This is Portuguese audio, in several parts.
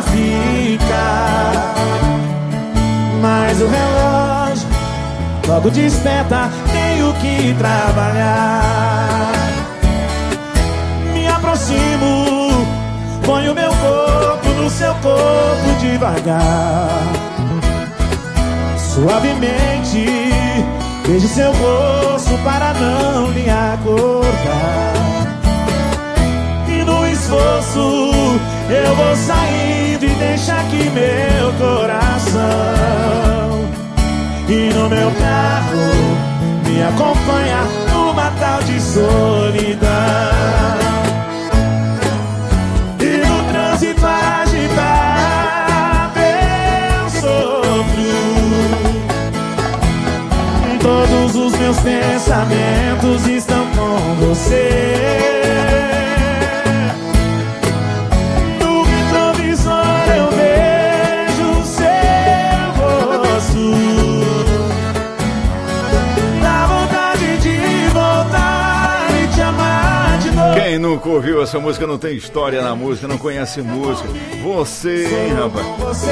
ficar. Mas o relógio logo desperta, tenho que trabalhar. Me aproximo, ponho meu corpo no seu corpo devagar. Suavemente beijo seu rosto para não lhe acordar. E no esforço eu vou saindo e deixo aqui meu coração. E no meu carro me acompanha numa tal de solidão. E no trânsito agitado eu sofro. Todos os meus pensamentos estão com você. No retrovisor eu vejo o seu rosto. Dá vontade de voltar e te amar de novo. Quem nunca ouviu essa música não tem história na música, não conhece música. Você, hein, rapaz?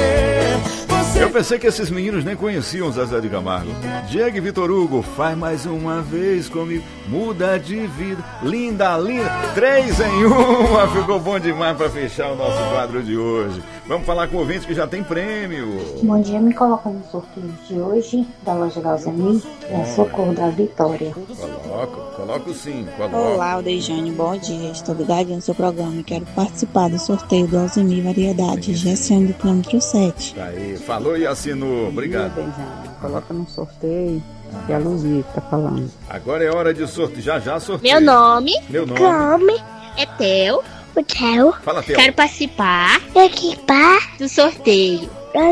Eu pensei que esses meninos nem conheciam Zezé de Camargo. Diego e Vitor Hugo, faz mais uma vez comigo, muda de vida, linda, linda, 3 em 1, ficou bom demais para fechar o nosso quadro de hoje. Vamos falar com o ouvinte que já tem prêmio. Bom dia, me coloca no sorteio de hoje, da loja da Alzemir, é Socorro da Vitória. Coloco sim, coloco. Olá, Aldejane, bom dia, estou ligadinho no seu programa e quero participar do sorteio do Alzemir Variedade, GSM do quilômetro 7. Aí, falou e assinou, obrigado. Coloca no sorteio, que é a Luzia que tá falando. Agora é hora de sorteio, já sorteio. Meu nome Come. é Theo. O Theo. Fala, Theo. Quero participar do sorteio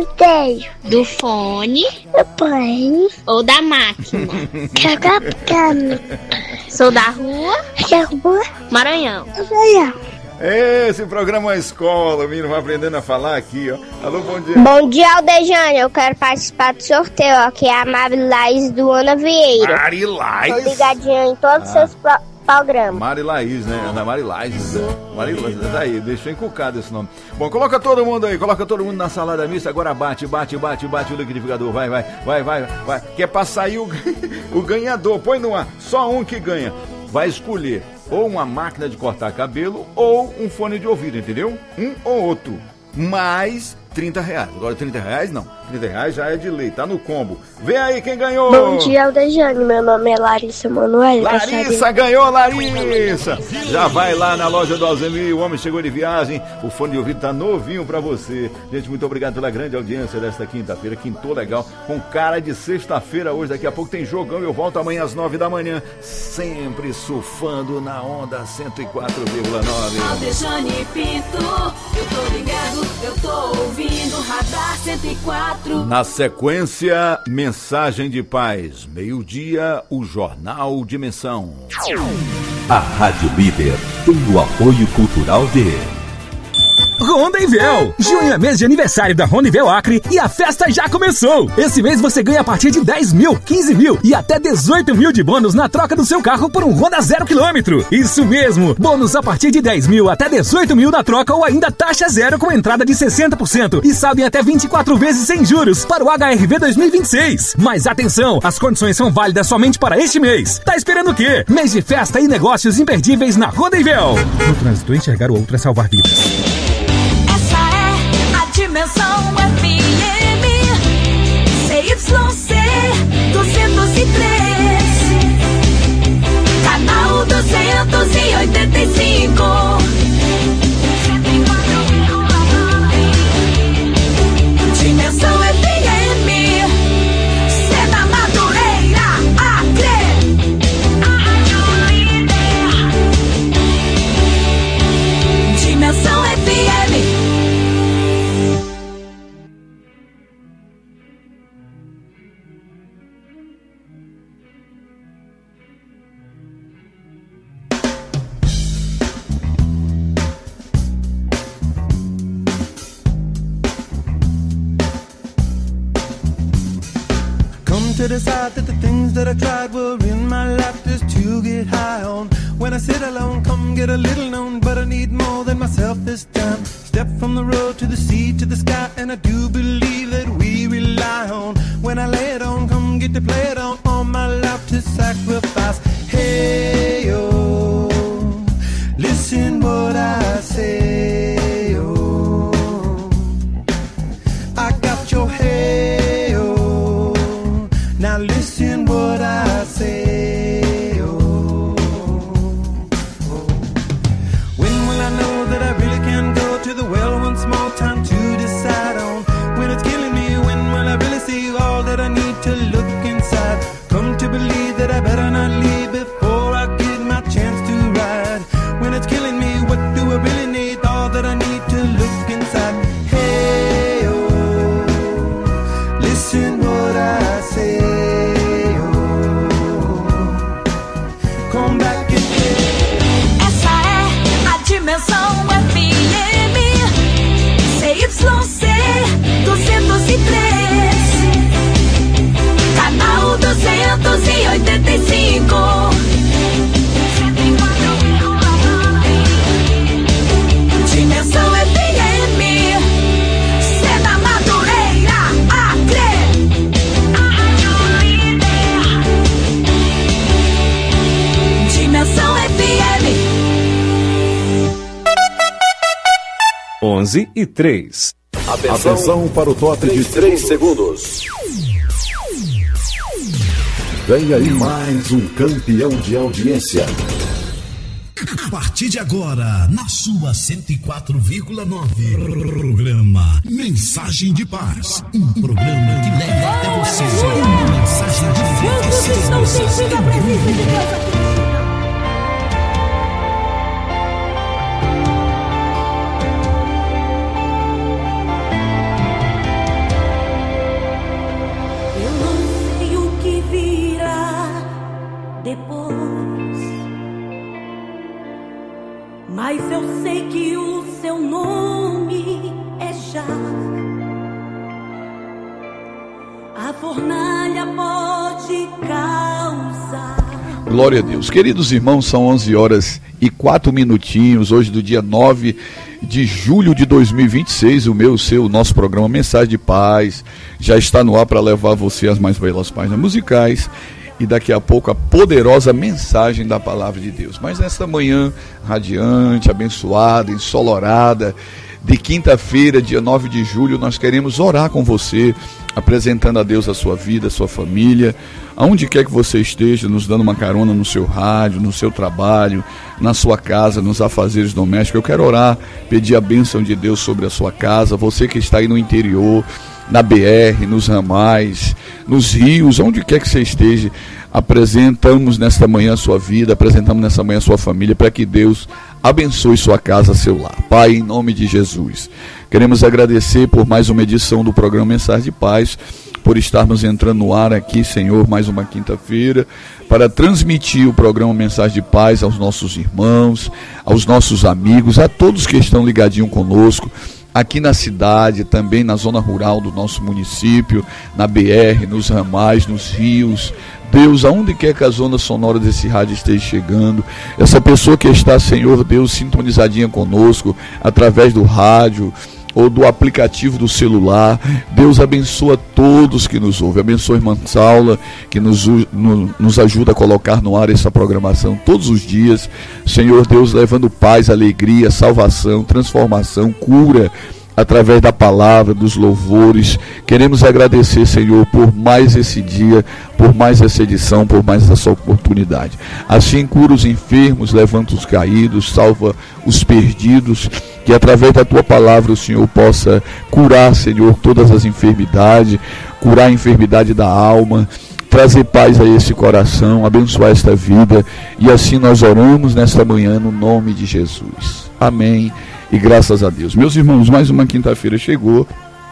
do fone O pai. ou da máquina. Cagapcano. Sou da rua Chegou. Maranhão. Olha. Esse programa é uma escola, o menino vai aprendendo a falar aqui, ó. Alô, bom dia. Bom dia, Aldejane. Eu quero participar do sorteio, ó, que é a Marilaís do Ana Vieira. Marilaís? Tô ligadinha em todos os seus programas. Marilaís, né? Ana Marilaís. Marilaís, daí, deixou encucado esse nome. Bom, coloca todo mundo aí, coloca todo mundo na salada mista. Agora bate o liquidificador. Vai. Que é pra sair o ganhador. Põe no ar, só um que ganha. Vai escolher ou uma máquina de cortar cabelo ou um fone de ouvido, entendeu? Um ou outro. Mais R$30. Agora R$30 não. R$30 já é de lei, tá no combo. Vem aí quem ganhou. Bom dia, Aldejane. Meu nome é Larissa Manoel. Larissa ganhou, Larissa. Já vai lá na loja do Alzemir. O homem chegou de viagem. O fone de ouvido tá novinho pra você. Gente, muito obrigado pela grande audiência desta quinta-feira. Quintou legal. Com cara de sexta-feira hoje. Daqui a pouco tem jogão. Eu volto amanhã às 9 da manhã. Sempre surfando na onda 104,9. Aldejane Pinto. Eu tô ligado, eu tô ouvindo Radar 104. Na sequência, mensagem de paz. Meio-dia, o Jornal Dimensão. A Rádio Líder tem o apoio cultural de Ronda-Invel. Junho é mês de aniversário da Ronda-Invel Acre e a festa já começou. Esse mês você ganha a partir de 10 mil, 15 mil e até 18 mil de bônus na troca do seu carro por um Honda 0 km. Isso mesmo, bônus a partir de 10 mil até 18 mil na troca ou ainda taxa zero com entrada de 60% e saldo em até 24 vezes sem juros para o HRV 2026. Mas atenção, as condições são válidas somente para este mês. Tá esperando o quê? Mês de festa e negócios imperdíveis na Ronda-Invel. No trânsito, enxergar o outro é salvar vidas. Dimensão FM CYC 203 Canal 285 Dimensão FM Cena Madureira Acre Dimensão FM. To decide that the things that I tried were in my life just to get high on. When I sit alone, come get a little known, but I need more than myself this time. step from the road to the sea to the sky, and I do believe that we rely on. When I lay it on, come get to play it on, all my life to sacrifice. Hey, oh, listen what I say, oh, I got your hey, oh, now listen what I say, oh, oh. When will I know that I really can go to the well one small time to decide on? When it's killing me, when will I really see all that I need to look inside? Come to believe that I better not leave before I get my chance to ride. When it's killing me, what do I really need? All that I need to look inside. Hey, oh, listen what I say, oh, come back and essa é a dimensão FM CYC 203, canal 285. Dimensão FM, Seda Madureira, Acre. Dimensão FM. 11:03. Atenção para o top de 3 segundos. Vem aí mais um campeão de audiência. A partir de agora, na sua 104,9, programa Mensagem de Paz. Um programa que leva até você uma mensagem de fé. Quantos estão sentindo a presença de Deus aqui? Eu não sei o que virá depois, mas eu sei que o seu nome é já. A fornalha pode causar. Glória a Deus. Queridos irmãos, são 11h04, hoje do dia 9 de julho de 2026, o nosso programa Mensagem de Paz já está no ar para levar você as mais belas páginas musicais e daqui a pouco a poderosa mensagem da palavra de Deus. Mas nesta manhã radiante, abençoada, ensolarada, de quinta-feira, dia 9 de julho, nós queremos orar com você, apresentando a Deus a sua vida, a sua família, aonde quer que você esteja, nos dando uma carona no seu rádio, no seu trabalho, na sua casa, nos afazeres domésticos. Eu quero orar, pedir a bênção de Deus sobre a sua casa, você que está aí no interior, na BR, nos ramais, nos rios, onde quer que você esteja, apresentamos nesta manhã a sua vida, apresentamos nesta manhã a sua família, para que Deus abençoe sua casa, seu lar. Pai, em nome de Jesus, queremos agradecer por mais uma edição do programa Mensagem de Paz, por estarmos entrando no ar aqui, Senhor, mais uma quinta-feira, para transmitir o programa Mensagem de Paz aos nossos irmãos, aos nossos amigos, a todos que estão ligadinhos conosco, aqui na cidade, também na zona rural do nosso município, na BR, nos ramais, nos rios. Deus, aonde quer que a zona sonora desse rádio esteja chegando, essa pessoa que está, Senhor Deus, sintonizadinha conosco, através do rádio ou do aplicativo do celular, Deus abençoa todos que nos ouvem, abençoa a irmã Saula, que nos ajuda a colocar no ar essa programação todos os dias, Senhor Deus, levando paz, alegria, salvação, transformação, cura, através da palavra, dos louvores. Queremos agradecer, Senhor, por mais esse dia, por mais essa edição, por mais essa oportunidade. Assim, cura os enfermos, levanta os caídos, salva os perdidos, que através da Tua palavra o Senhor possa curar, Senhor, todas as enfermidades, curar a enfermidade da alma, trazer paz a esse coração, abençoar esta vida. E assim nós oramos nesta manhã no nome de Jesus. Amém. E graças a Deus. Meus irmãos, mais uma quinta-feira chegou.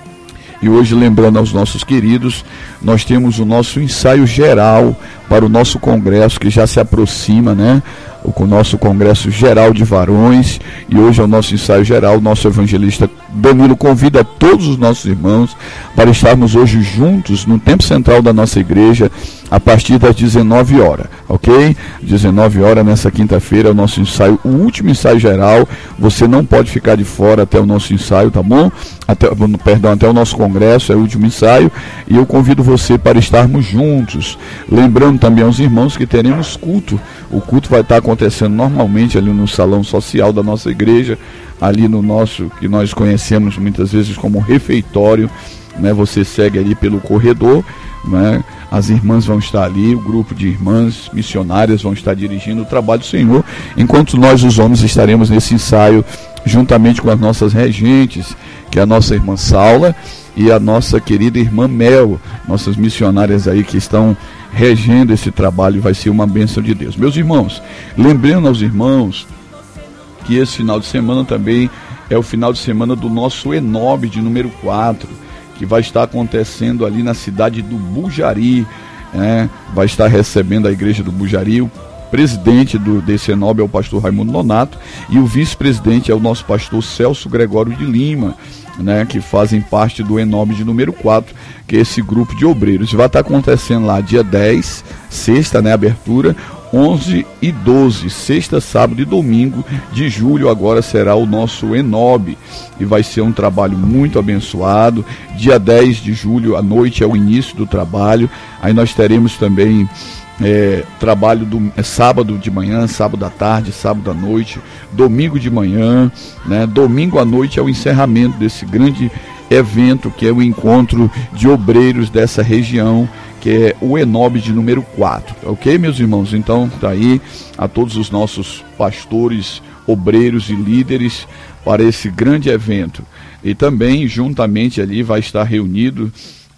E hoje, lembrando aos nossos queridos, nós temos o nosso ensaio geral para o nosso congresso, que já se aproxima, né? O nosso congresso geral de varões. E hoje é o nosso ensaio geral. Nosso evangelista Danilo convida todos os nossos irmãos para estarmos hoje juntos no tempo central da nossa igreja a partir das 19 horas, ok? 19 horas nessa quinta-feira é o nosso ensaio, o último ensaio geral. Você não pode ficar de fora até o nosso ensaio, tá bom? Até o nosso congresso, é o último ensaio, e eu convido você para estarmos juntos. Lembrando também aos irmãos que teremos culto. O culto vai estar acontecendo normalmente ali no salão social da nossa igreja, ali no nosso, que nós conhecemos muitas vezes como refeitório, né? Você segue ali pelo corredor, né? As irmãs vão estar ali, o grupo de irmãs missionárias vão estar dirigindo o trabalho do Senhor, enquanto nós, os homens, estaremos nesse ensaio juntamente com as nossas regentes, que é a nossa irmã Saula e a nossa querida irmã Mel, nossas missionárias aí que estão regendo esse trabalho. Vai ser uma bênção de Deus. Meus irmãos, lembrando aos irmãos que esse final de semana também é o final de semana do nosso Enob de número 4, que vai estar acontecendo ali na cidade do Bujari, né? Vai estar recebendo a igreja do Bujari. O presidente desse Enob é o pastor Raimundo Nonato, e o vice-presidente é o nosso pastor Celso Gregório de Lima, né? Que fazem parte do Enob de número 4, que é esse grupo de obreiros. Vai estar acontecendo lá dia 10, sexta, né? Abertura, 11 e 12, sexta, sábado e domingo de julho, agora será o nosso Enob, e vai ser um trabalho muito abençoado. Dia 10 de julho à noite é o início do trabalho. Aí nós teremos também trabalho sábado de manhã, sábado à tarde, sábado à noite, domingo de manhã, né? Domingo à noite é o encerramento desse grande evento, que é o encontro de obreiros dessa região, que é o Enob de número 4, ok, meus irmãos? Então, tá aí a todos os nossos pastores, obreiros e líderes para esse grande evento. E também, juntamente ali, vai estar reunido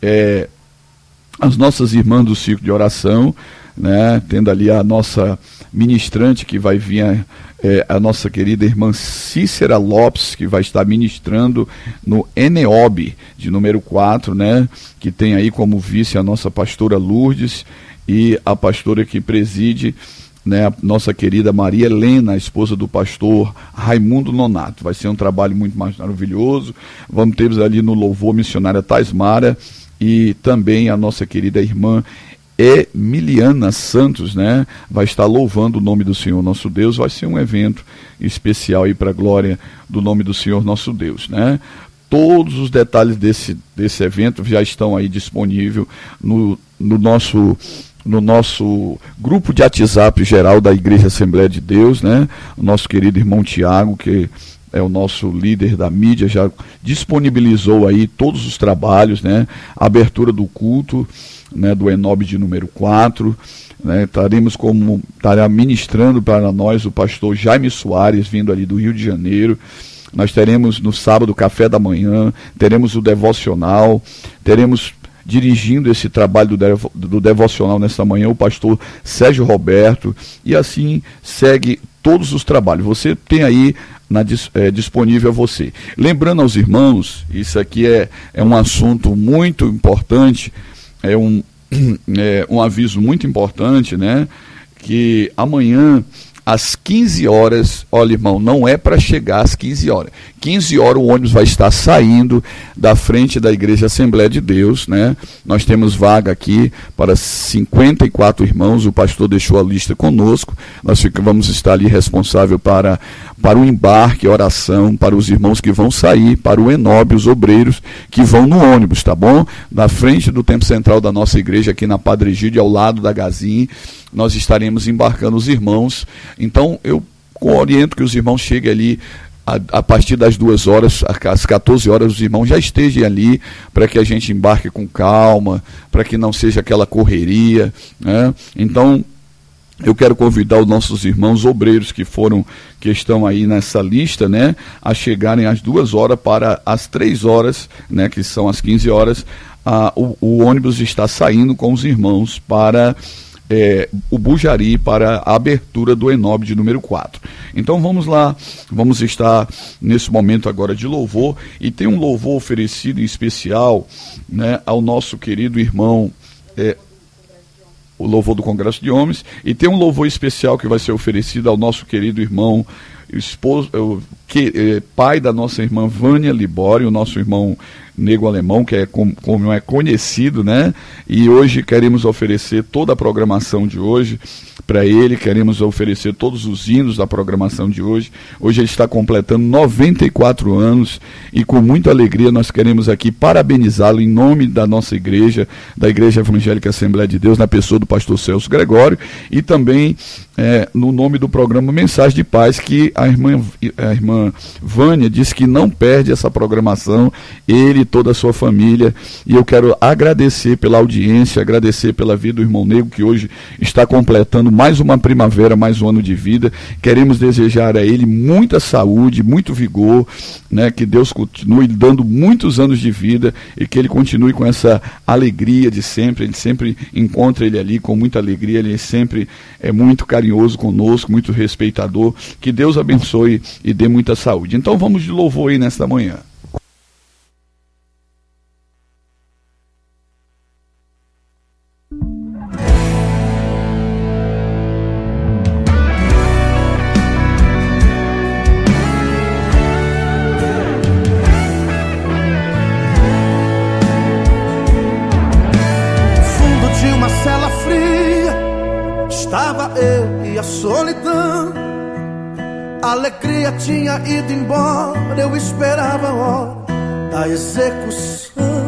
as nossas irmãs do Círculo de Oração, né? Tendo ali a nossa ministrante que vai vir, a nossa querida irmã Cícera Lopes, que vai estar ministrando no Eneob de número 4, né? Que tem aí como vice a nossa pastora Lourdes e a pastora que preside, né? A nossa querida Maria Helena, a esposa do pastor Raimundo Nonato. Vai ser um trabalho muito mais maravilhoso. Vamos ter ali no louvor missionária Taismara e também a nossa querida irmã Emiliana Santos, né? Vai estar louvando o nome do Senhor nosso Deus. Vai ser um evento especial aí para a glória do nome do Senhor nosso Deus, né? Todos os detalhes desse evento já estão aí disponíveis no nosso grupo de WhatsApp geral da Igreja Assembleia de Deus, né? O nosso querido irmão Tiago, que é o nosso líder da mídia, já disponibilizou aí todos os trabalhos, né? A abertura do culto, né, do Enob de número 4, né? Estará ministrando para nós o pastor Jaime Soares, vindo ali do Rio de Janeiro. Nós teremos no sábado o café da manhã, teremos o devocional, teremos dirigindo esse trabalho do devocional nessa manhã o pastor Sérgio Roberto, e assim segue todos os trabalhos. Você tem aí disponível a você. Lembrando aos irmãos, isso aqui é um assunto muito importante, é um aviso muito importante, né? Que amanhã, às 15 horas, olha, irmão, não é para chegar às 15 horas. 15 horas o ônibus vai estar saindo da frente da Igreja Assembleia de Deus, né? Nós temos vaga aqui para 54 irmãos, o pastor deixou a lista conosco. Nós vamos estar ali responsável para o embarque, oração, para os irmãos que vão sair, para o Enob, os obreiros que vão no ônibus, tá bom? Na frente do templo central da nossa igreja, aqui na Padre Egídio, ao lado da Gazin, nós estaremos embarcando os irmãos. Então, eu oriento que os irmãos cheguem ali a partir das 2 horas, às 14 horas, os irmãos já estejam ali, para que a gente embarque com calma, para que não seja aquela correria, né? Então, eu quero convidar os nossos irmãos obreiros que estão aí nessa lista, né, a chegarem às 2 horas para as 3 horas, né, que são as 15 horas, o ônibus está saindo com os irmãos para o Bujari, para a abertura do Enob de número 4. Então vamos lá, vamos estar nesse momento agora de louvor, e tem um louvor oferecido em especial, né, ao nosso querido irmão, o louvor do Congresso de Homens, e tem um louvor especial que vai ser oferecido ao nosso querido irmão pai da nossa irmã Vânia Libório, o nosso irmão Nego Alemão, que é como é conhecido, né? E hoje queremos oferecer toda a programação de hoje para ele, queremos oferecer todos os hinos da programação de hoje. Hoje ele está completando 94 anos e com muita alegria nós queremos aqui parabenizá-lo em nome da nossa igreja, da Igreja Evangélica Assembleia de Deus, na pessoa do pastor Celso Gregório, e também no nome do programa Mensagem de Paz, que a irmã Vânia disse que não perde essa programação, ele e toda a sua família. E eu quero agradecer pela audiência, agradecer pela vida do irmão Nego, que hoje está completando mais uma primavera, mais um ano de vida. Queremos desejar a ele muita saúde, muito vigor, né? Que Deus continue dando muitos anos de vida e que ele continue com essa alegria de sempre. A gente sempre encontra ele ali com muita alegria, ele sempre é muito carinhoso conosco, muito respeitador. Que Deus abençoe e dê muita saúde. Então vamos de louvor aí nesta manhã. Estava eu e a solidão, a alegria tinha ido embora, eu esperava a hora da execução.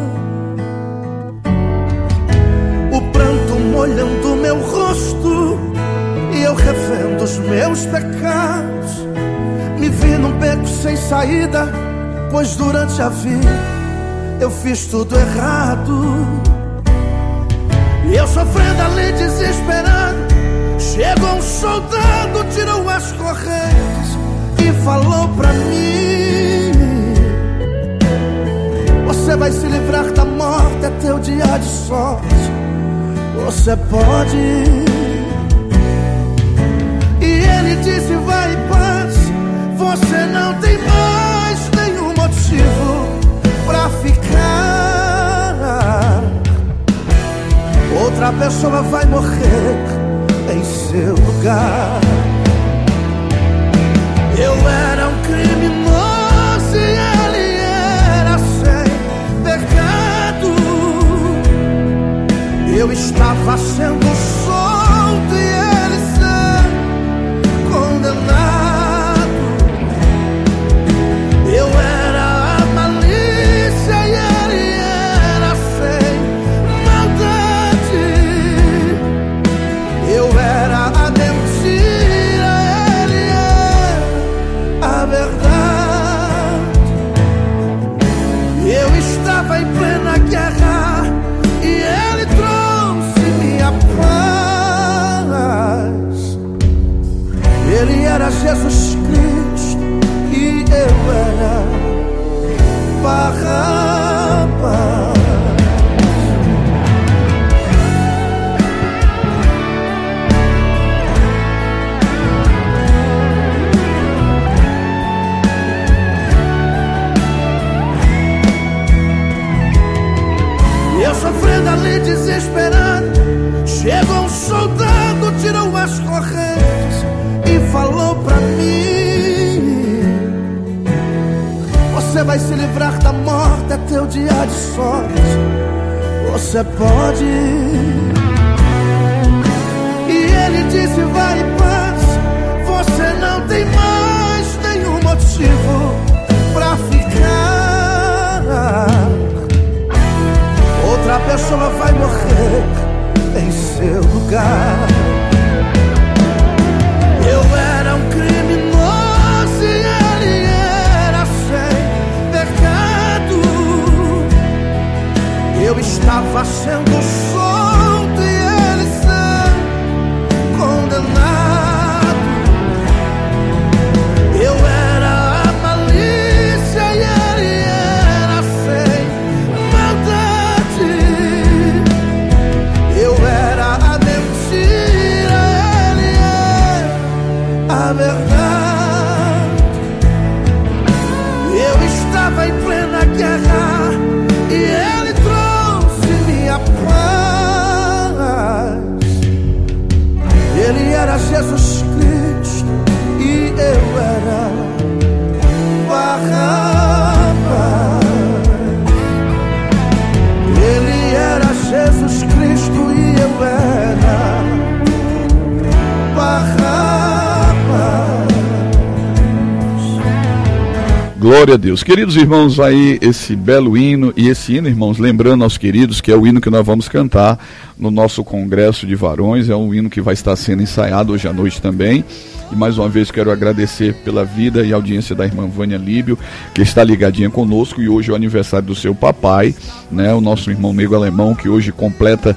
O pranto molhando meu rosto e eu revendo os meus pecados. Me vi num beco sem saída, pois durante a vida eu fiz tudo errado. E eu sofrendo ali desesperado, chegou um soldado, tirou as correntes e falou pra mim: você vai se livrar da morte, é teu dia de sorte, você pode. E ele disse: vai em paz, você não tem mais nenhum motivo pra ficar. Outra pessoa vai morrer em seu lugar. Eu era um criminoso e ele era sem pecado. Eu estava sendo solto e ele sendo condenado. Eu era a malícia e ele era sem maldade. Eu era a mentira, ele era a verdade. Eu estava em plena guerra e ele trouxe minha paz. Ele era Jesus Cristo e eu era Barrabás. Eu sofrendo ali desesperado, chegou um soldado, tirou as correntes e falou pra mim: você vai se livrar da morte, é teu dia de sorte, você pode. E ele disse: vai em paz, você não tem mais nenhum motivo pra ficar. Outra pessoa vai morrer em seu lugar. Eu era um criminoso e ele era sem pecado. Eu estava sendo solto e ele sendo condenado. Eu era a malícia e ele era sem maldade. Eu era a mentira, ele era a verdade. Eu estava em plena guerra e ele trouxe minha paz. Ele era Jesus Cristo e e eu era Barrabás. Ele era Jesus Cristo e eu era Barrabás. Glória a Deus. Queridos irmãos, aí esse belo hino, e esse hino, irmãos, lembrando aos queridos que é o hino que nós vamos cantar no nosso congresso de varões, é um hino que vai estar sendo ensaiado hoje à noite também. E mais uma vez quero agradecer pela vida e audiência da irmã Vânia Líbio, que está ligadinha conosco, e hoje é o aniversário do seu papai, né, o nosso irmão Nego Alemão, que hoje completa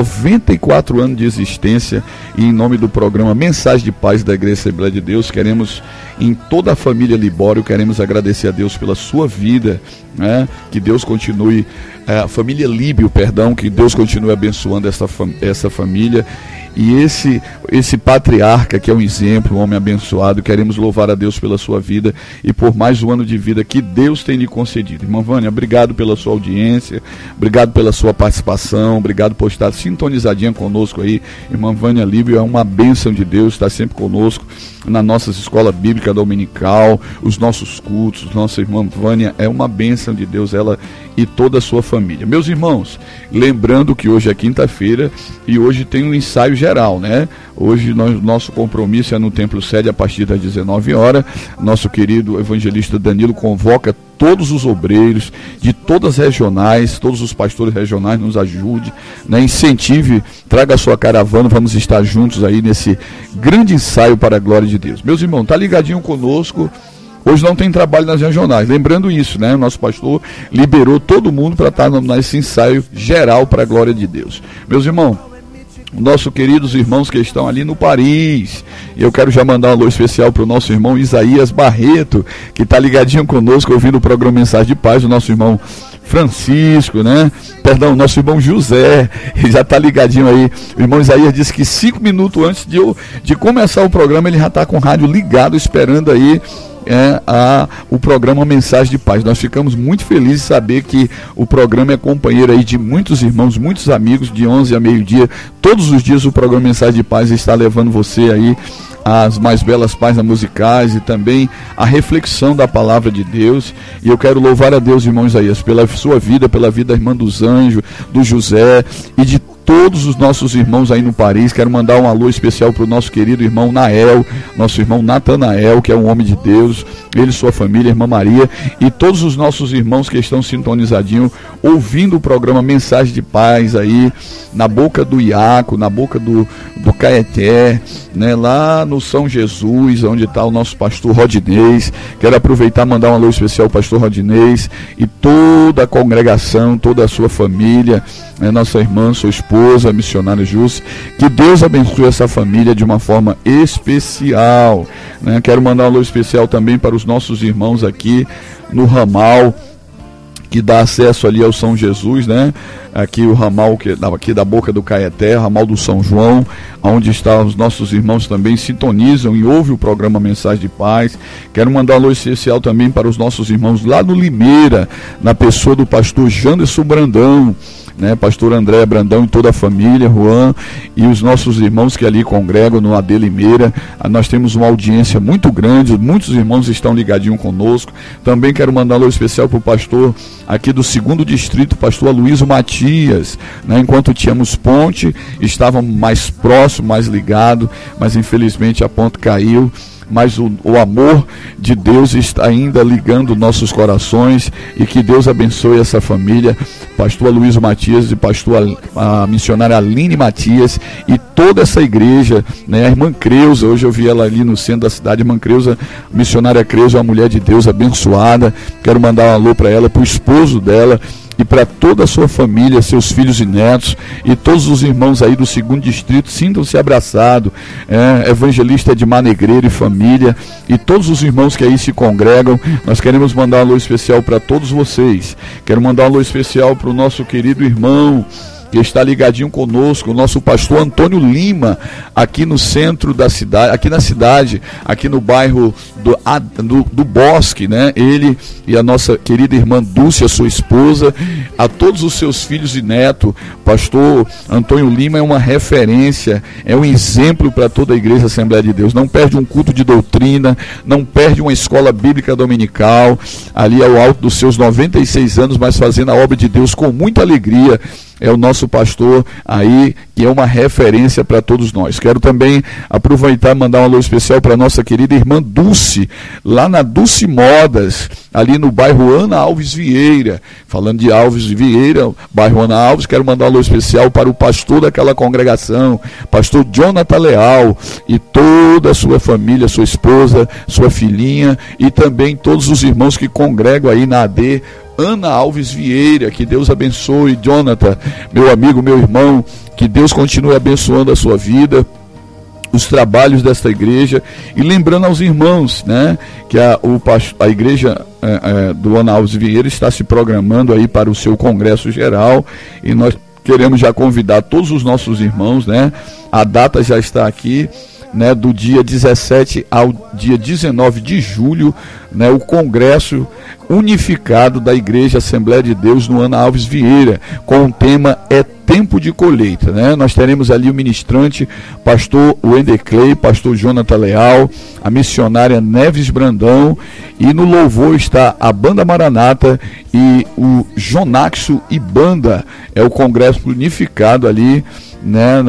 94 anos de existência, e em nome do programa Mensagem de Paz da Igreja Assembleia de Deus, queremos, em toda a família Libório, queremos agradecer a Deus pela sua vida, né, que Deus continue, a família Líbio, perdão, que Deus continue abençoando essa família. E esse patriarca que é um exemplo, um homem abençoado, queremos louvar a Deus pela sua vida e por mais um ano de vida que Deus tem lhe concedido. Irmã Vânia, obrigado pela sua audiência, obrigado pela sua participação, obrigado por estar sintonizadinha conosco aí. Irmã Vânia Líbio é uma bênção de Deus, está sempre conosco na nossa escola bíblica dominical, os nossos cultos. Nossa irmã Vânia é uma bênção de Deus, ela e toda a sua família. Meus irmãos, lembrando que hoje é quinta-feira e hoje tem um ensaio geral, né? Hoje nosso compromisso é no Templo Sede a partir das 19 horas. Nosso querido evangelista Danilo convoca todos os obreiros de todas as regionais, todos os pastores regionais, nos ajude, né? Incentive, traga a sua caravana, vamos estar juntos aí nesse grande ensaio para a glória de Deus. Meus irmãos, tá ligadinho conosco. Hoje não tem trabalho nas regionais, lembrando isso, né? O nosso pastor liberou todo mundo para estar nesse ensaio geral para a glória de Deus. Meus irmãos, nossos queridos irmãos que estão ali no Paris, eu quero já mandar um alô especial para o nosso irmão Isaías Barreto, que está ligadinho conosco, ouvindo o programa Mensagem de Paz, o nosso irmão Francisco, né? Perdão, nosso irmão José, ele já está ligadinho aí. O irmão Isaías disse que 5 minutos antes de começar o programa, ele já está com o rádio ligado, esperando aí o programa Mensagem de Paz. Nós ficamos muito felizes de saber que o programa é companheiro aí de muitos irmãos, muitos amigos, de 11 a meio-dia. Todos os dias o programa Mensagem de Paz está levando você aí as mais belas páginas musicais e também a reflexão da palavra de Deus. E eu quero louvar a Deus, irmão Isaías, pela sua vida, pela vida da irmã dos Anjos, do José e de todos os nossos irmãos aí no Paris. Quero mandar um alô especial para o nosso querido irmão Nael, nosso irmão Natanael, que é um homem de Deus, ele e sua família, irmã Maria, e todos os nossos irmãos que estão sintonizadinhos, ouvindo o programa Mensagem de Paz aí, na boca do Iaco, na boca do Caeté, né, lá no São Jesus, onde está o nosso pastor Rodinês. Quero aproveitar e mandar um alô especial ao pastor Rodinês e toda a congregação, toda a sua família, né, nossa irmã, sua esposa, a missionária Júcia. Que Deus abençoe essa família de uma forma especial, né? Quero mandar um alô especial também para os nossos irmãos aqui no ramal que dá acesso ali ao São Jesus, né? Aqui o ramal aqui da boca do Caeté, ramal do São João, onde estão os nossos irmãos também sintonizam e ouvem o programa Mensagem de Paz. Quero mandar um alô especial também para os nossos irmãos lá no Limeira, na pessoa do pastor Janderson Brandão, né, pastor André Brandão e toda a família, Juan, e os nossos irmãos que ali congregam no AD Limeira. Nós temos uma audiência muito grande, muitos irmãos estão ligadinhos conosco. Também quero mandar um alô especial para o pastor aqui do 2º Distrito, pastor Aloysio Matias, né, enquanto tínhamos ponte, estávamos mais próximos, mais ligados, mas infelizmente a ponte caiu. Mas o amor de Deus está ainda ligando nossos corações, e que Deus abençoe essa família, pastor Aloysio Matias e a missionária Aline Matias e toda essa igreja, né? A irmã Creuza, hoje eu vi ela ali no centro da cidade, a irmã Creuza, missionária Creuza, uma mulher de Deus abençoada. Quero mandar um alô para ela, para o esposo dela e para toda a sua família, seus filhos e netos, e todos os irmãos aí do 2º Distrito, sintam-se abraçados, evangelista Edmar Negreiro e família, e todos os irmãos que aí se congregam. Nós queremos mandar um alô especial para todos vocês. Quero mandar um alô especial para o nosso querido irmão que está ligadinho conosco, o nosso pastor Antônio Lima, aqui no centro da cidade, aqui na cidade, aqui no bairro do Bosque, né? Ele e a nossa querida irmã Dúcia, sua esposa, a todos os seus filhos e netos. Pastor Antônio Lima é uma referência, é um exemplo para toda a Igreja Assembleia de Deus. Não perde um culto de doutrina, não perde uma escola bíblica dominical, ali ao alto dos seus 96 anos, mas fazendo a obra de Deus com muita alegria. É o nosso pastor aí, que é uma referência para todos nós. Quero também aproveitar e mandar um alô especial para a nossa querida irmã Dulce, lá na Dulce Modas, ali no bairro Ana Alves Vieira. Falando de Alves Vieira, bairro Ana Alves, quero mandar um alô especial para o pastor daquela congregação, pastor Jonathan Leal, e toda a sua família, sua esposa, sua filhinha, e também todos os irmãos que congregam aí na AD Ana Alves Vieira. Que Deus abençoe, Jonathan, meu amigo, meu irmão, que Deus continue abençoando a sua vida, os trabalhos desta igreja, e lembrando aos irmãos, né, que a igreja do Ana Alves Vieira está se programando aí para o seu congresso geral, e nós queremos já convidar todos os nossos irmãos, né, a data já está aqui, né, do dia 17 ao dia 19 de julho, né, o congresso unificado da Igreja Assembleia de Deus no Ana Alves Vieira, com o tema É Tempo de Colheita, né? Nós teremos ali o ministrante, pastor Wender Clay, pastor Jonathan Leal, a missionária Neves Brandão, e no louvor está a Banda Maranata e o Jonaxo e Banda. É o congresso unificado ali, né,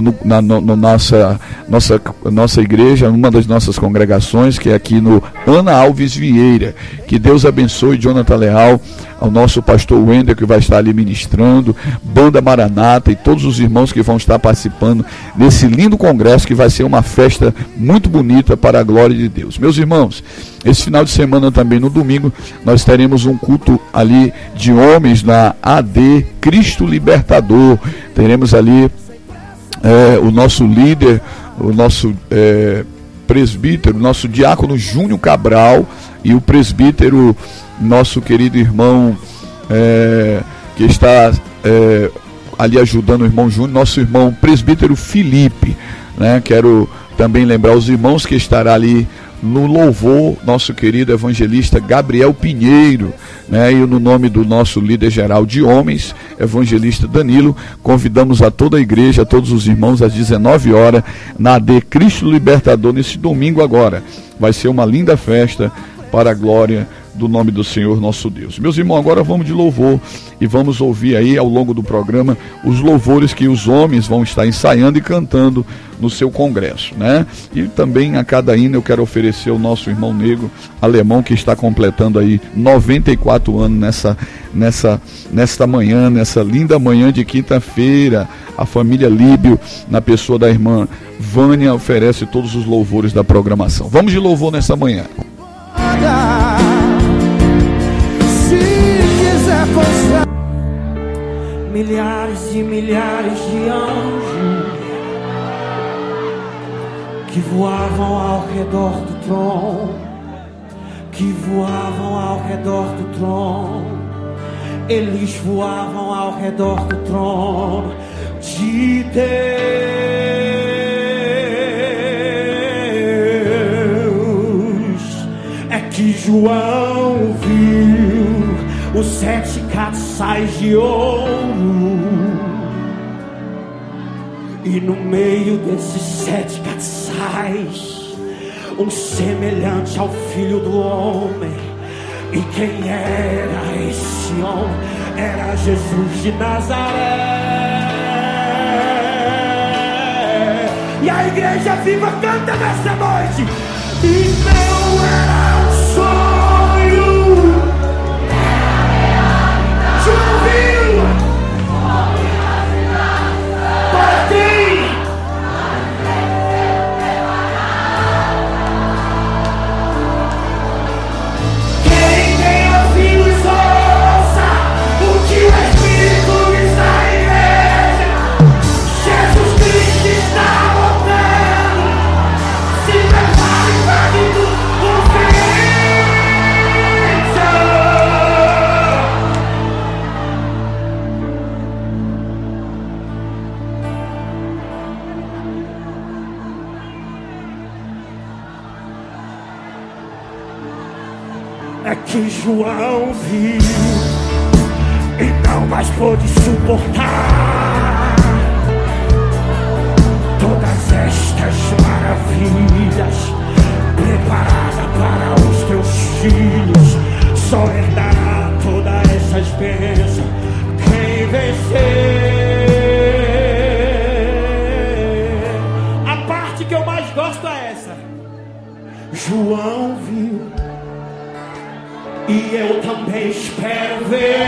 nossa igreja, uma das nossas congregações, que é aqui no Ana Alves Vieira. Que Deus abençoe Jonathan Leal, ao nosso pastor Wender, que vai estar ali ministrando, Banda Maranata e todos os irmãos que vão estar participando desse lindo congresso, que vai ser uma festa muito bonita para a glória de Deus. Meus irmãos, esse final de semana também, no domingo, nós teremos um culto ali de homens na AD Cristo Libertador. Teremos ali o nosso líder, o nosso presbítero, nosso diácono Júnior Cabral, e o presbítero, nosso querido irmão que está ali ajudando o irmão Júnior, nosso irmão presbítero Felipe, né? Quero também lembrar os irmãos que estará ali no louvor, nosso querido evangelista Gabriel Pinheiro, né? E no nome do nosso líder geral de homens, evangelista Danilo, convidamos a toda a igreja, a todos os irmãos, às 19 horas, na AD Cristo Libertador, nesse domingo agora. Vai ser uma linda festa para a glória do nome do Senhor nosso Deus. Meus irmãos, agora vamos de louvor e vamos ouvir aí ao longo do programa os louvores que os homens vão estar ensaiando e cantando no seu congresso, né? E também a cada hino eu quero oferecer ao nosso irmão negro alemão, que está completando aí 94 anos nesta manhã, nessa linda manhã de quinta-feira. A família Líbio, na pessoa da irmã Vânia, oferece todos os louvores da programação. Vamos de louvor nessa manhã. Se quiser postar milhares e milhares de anjos que voavam ao redor do trono, que voavam ao redor do trono, eles voavam ao redor do trono de Deus. Que João viu os 7 castiçais de ouro, e no meio desses 7 castiçais, um semelhante ao Filho do Homem. E quem era esse homem? Era Jesus de Nazaré. E a igreja viva canta nessa noite. E não era sonho. João viu. Para quem? Quem tem ouvidos ouça o que o Espírito diz à igreja. Jesus Cristo está voltando. Se prepare para que tu confie. é que João viu e não mais pôde suportar todas estas maravilhas preparadas para os teus filhos. Só herdará todas essas bênçãos quem vencer. A parte que eu mais gosto é essa. João viu e eu também espero ver.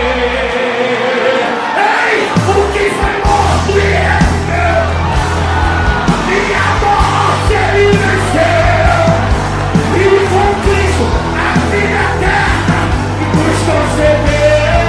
Ei, o que foi morto e viveu, e a morte ele venceu, e com Cristo a vida eterna nos concedeu.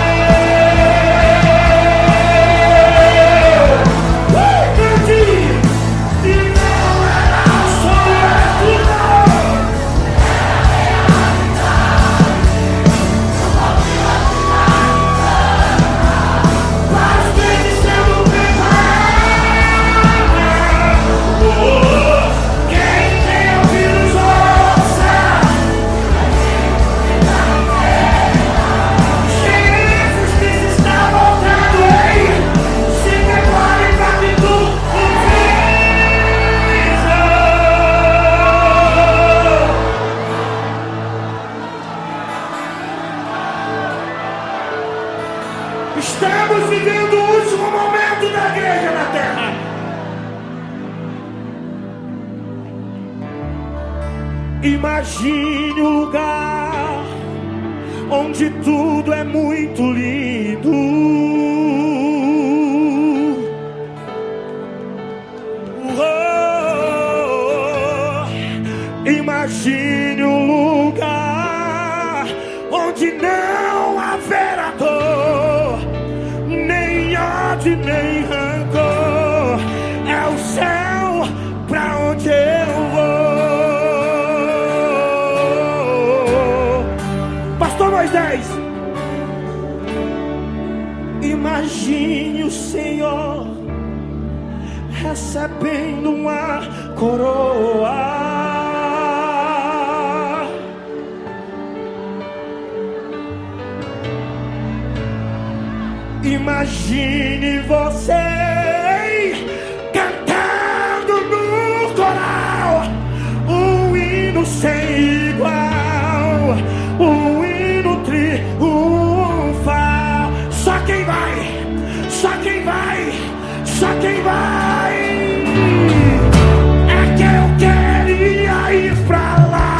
Estamos vivendo o último momento da igreja na terra. Imagine um lugar onde tudo é muito lindo. Imagine um lugar onde não haverá dor, nem ódio, nem rancor. É o céu pra onde eu vou. Pastor Moisés, imagine o Senhor recebendo uma coroa. Imagine você cantando no coral um hino sem igual, um hino triunfal. Só quem vai, só quem vai, só quem vai. É que eu queria ir pra lá.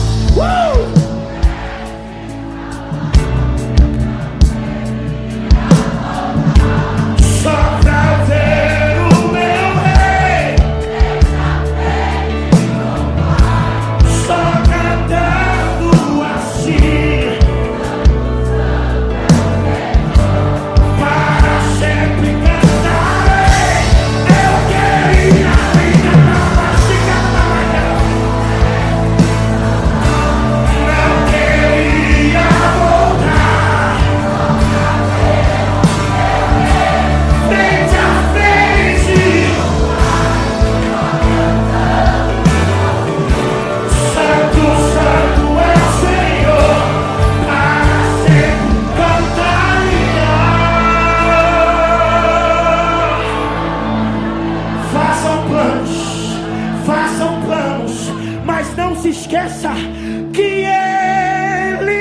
Esqueça que Ele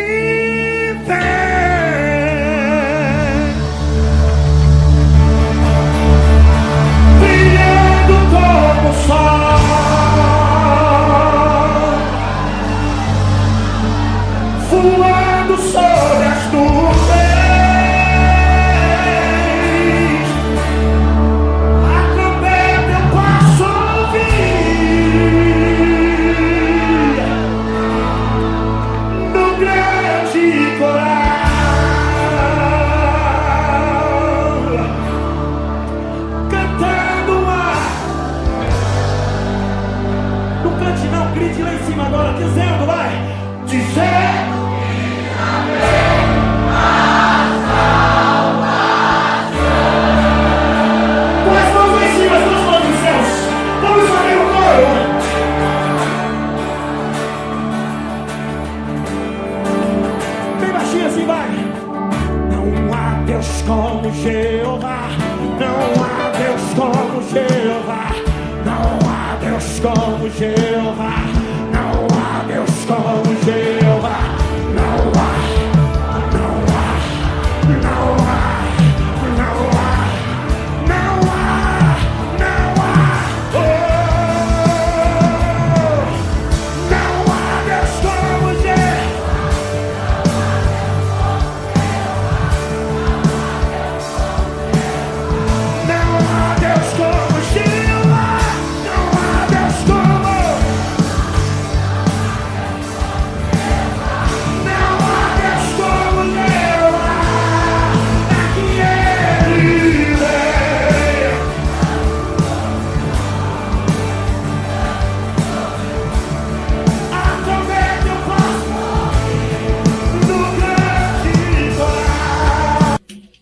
vem, brilhando como o sol, voando sobre as nuvens. A trombeta eu posso ouvir. Grite lá em cima agora, dizendo, vai, dizendo que amém a salvação. Com as mãos lá em cima, as duas mãos nos céus, vamos fazer o coro. Jeová, não há Deus como Jeová, não há, não há, não há, não há, não há, não há, oh, não há Deus como Jeová. Não há Deus como Jeová, não há Deus como, não há Deus como Jeová, daqui ele vem. Acomete o passo do grande coral.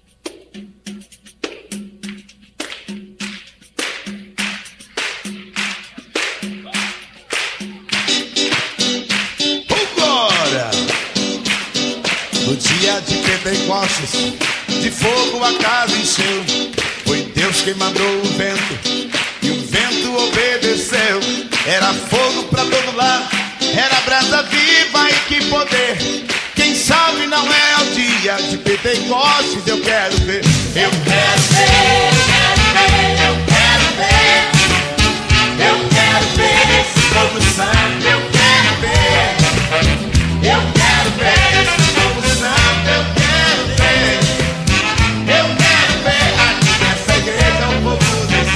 Vambora! No dia de Pentecostes, de fogo a casa encheu. Foi Deus quem mandou o vento, e o vento obedeceu. Era fogo pra todo lado, era brasa viva e que poder. Quem sabe não é o dia de Pentecostes, eu quero ver. Eu quero ver, eu quero ver, eu quero ver esse fogo santo, eu quero ver. Eu quero ver esse fogo santo, eu quero ver. Eu quero ver aqui nessa igreja o fogo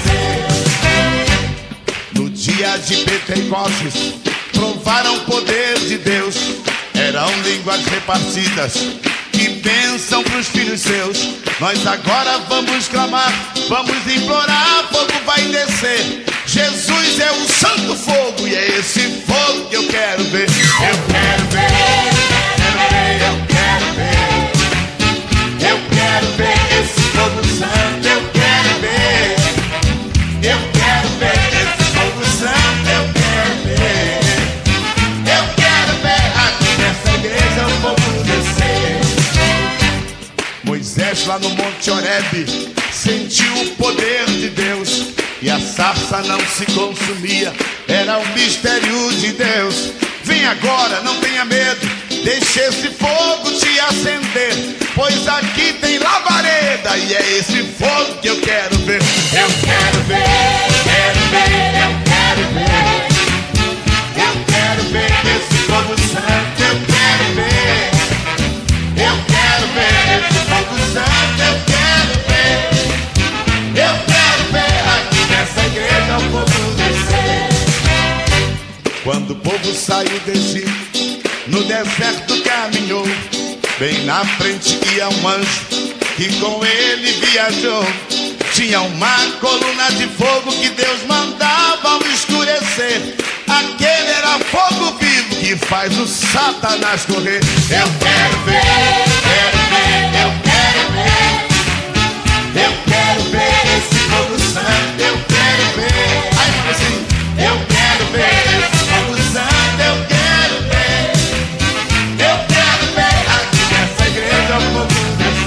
descer. No dia de Pentecostes, provaram o poder de Deus. Eram línguas repartidas, que bênção pros filhos seus. Nós agora vamos clamar, vamos implorar, fogo vai descer. Jesus é o santo fogo e é esse fogo que eu quero ver. Eu quero ver, eu quero ver, eu quero ver esse fogo santo, eu quero ver. Eu quero ver esse fogo santo, eu quero ver. Eu quero ver aqui nessa igreja o fogo descer. Moisés lá no Monte Horebe sentiu o poder de Deus, e a sarça não se consumia, era o mistério de Deus. Vem agora, não tenha medo, deixa esse fogo te acender, pois aqui tem labareda e é esse fogo que eu quero ver. Eu quero ver, quero ver, eu quero ver. Eu quero ver esse fogo santo, eu quero ver. Eu quero ver esse fogo santo, eu quero ver. Eu quero ver aqui nessa igreja o fogo descer. Quando o povo saiu do Egito, no deserto caminhou, bem na frente ia um anjo, que com ele viajou. Tinha uma coluna de fogo que Deus mandava ao escurecer. Aquele era fogo vivo que faz o Satanás correr. Eu quero ver, quero ver, eu quero ver. Eu quero ver esse fogo santo, eu quero ver. Aí assim, eu quero ver esse fogo santo, eu quero ver. Eu quero ver aqui nessa igreja o fogo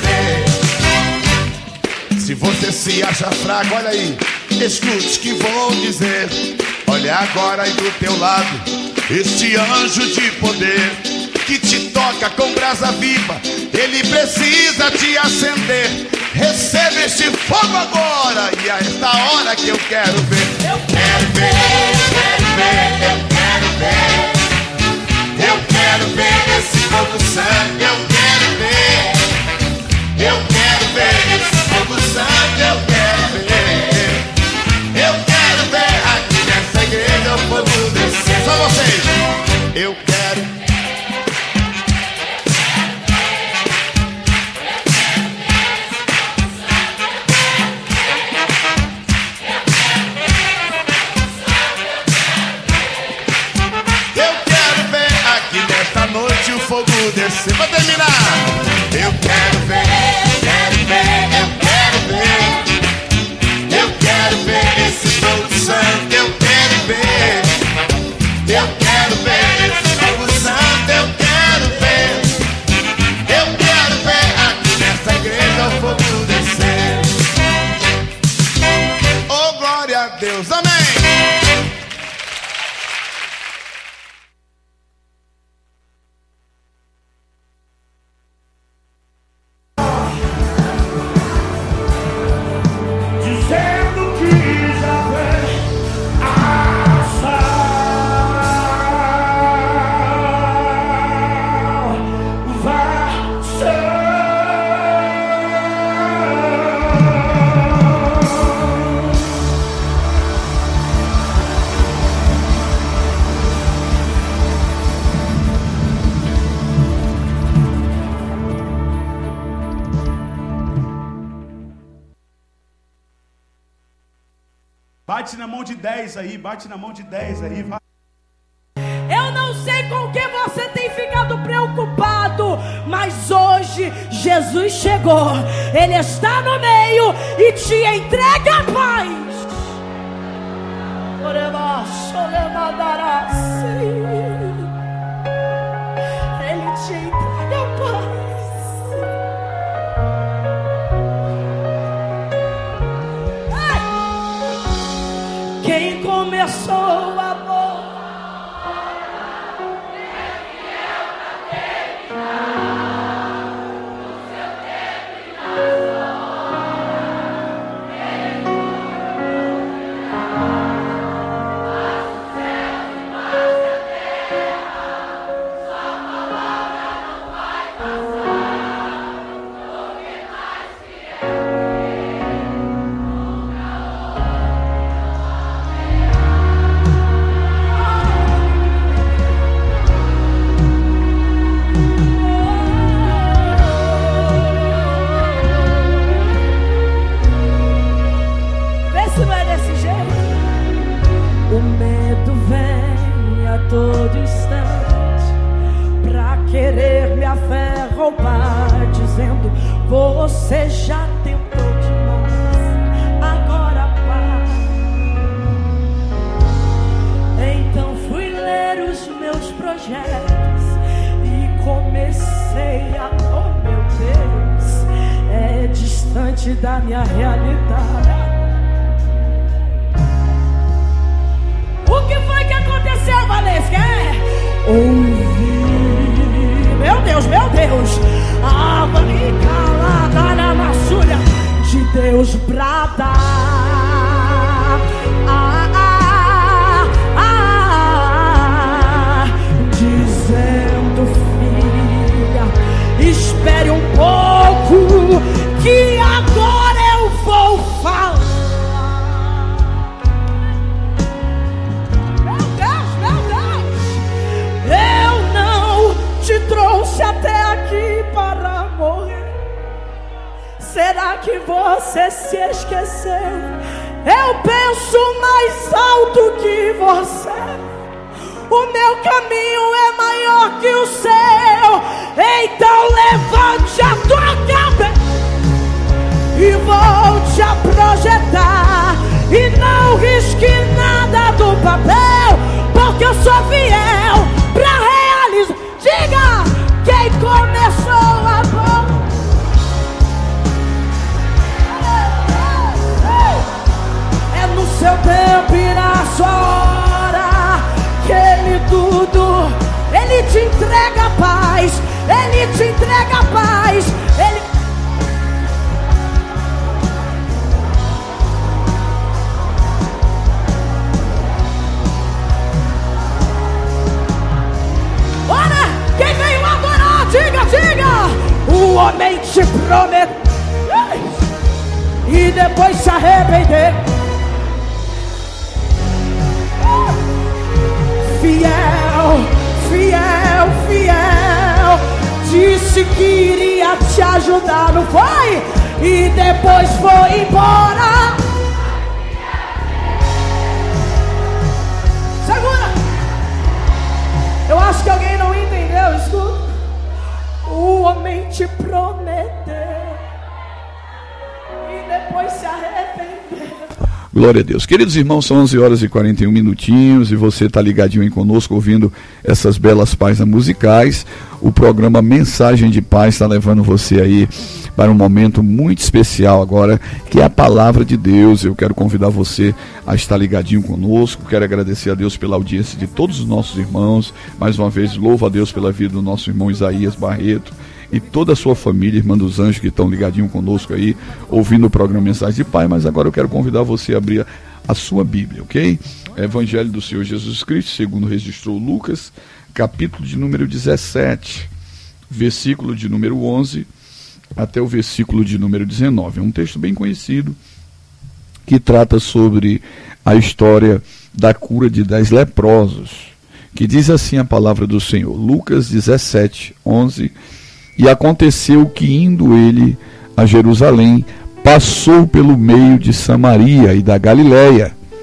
descer. Se você se acha fraco, olha aí, escute que vou dizer. Olha agora aí do teu lado, este anjo de poder que te toca com brasa viva, ele precisa te acender. Receba este fogo agora, e a esta hora que eu quero ver. Eu quero ver, quero ver, eu quero ver. Eu quero ver esse fogo santo, eu quero ver. Eu quero ver esse fogo santo, eu quero ver. Eu quero ver aqui nessa igreja o fogo descer. Só vocês. Eu quero. Esta noite o fogo descer. Vai terminar. Eu quero ver, quero ver, eu quero ver. Eu quero ver esse fogo santo, eu quero ver. Eu quero ver esse fogo santo, eu quero ver. Eu quero ver aqui nessa igreja o fogo descer. Oh, glória a Deus, amém. Bate na mão de 10 aí, bate na mão de 10 aí, vai. Eu não sei com o que você tem ficado preocupado, mas hoje Jesus chegou. Ele está no meio e te entrega a paz. Ele te entrega a paz. Quem começou o amor todo instante pra querer me roubar, dizendo: você já tentou demais, agora para. Então fui ler os meus projetos e comecei a, oh meu Deus, é distante da minha realidade. O que foi que aconteceu, Valesca? Ouvi, meu Deus, a calada na maçulha de Deus bradar. Dizendo: filha, espere um pouco, que agora eu vou falar. Trouxe até aqui para morrer. Será que você se esqueceu? Eu penso mais alto que você. O meu caminho é maior que o seu. Então levante a tua cabeça e volte a projetar. E não risque nada do papel, porque eu sou fiel pra realizar. Diga, quem começou a bola? É no seu tempo e na sua hora que ele tudo, ele te entrega a paz, ele te entrega a paz, ele... Diga, o homem te prometeu e depois se arrependeu. Fiel, disse que iria te ajudar, não foi? E depois foi embora. Segura! Eu acho que alguém não entendeu, escuta. O homem te prometeu e depois se arrependeu. Glória a Deus. Queridos irmãos, são 11 horas e 41 minutinhos e você está ligadinho aí conosco, ouvindo essas belas páginas musicais. O programa Mensagem de Paz está levando você aí para um momento muito especial agora, que é a Palavra de Deus. Eu quero convidar você a estar ligadinho conosco. Quero agradecer a Deus pela audiência de todos os nossos irmãos. Mais uma vez, louvo a Deus pela vida do nosso irmão Isaías Barreto e toda a sua família, irmã dos anjos, que estão ligadinho conosco aí, ouvindo o programa Mensagem de Pai. Mas agora eu quero convidar você a abrir a sua Bíblia, ok? Evangelho do Senhor Jesus Cristo, segundo registrou Lucas, capítulo de número 17, versículo de número 11 até o versículo de número 19. É um texto bem conhecido que trata sobre a história da cura de 10 leprosos, que diz assim a palavra do Senhor. Lucas 17, 11. E aconteceu que, indo ele a Jerusalém, passou pelo meio de Samaria e da Galiléia.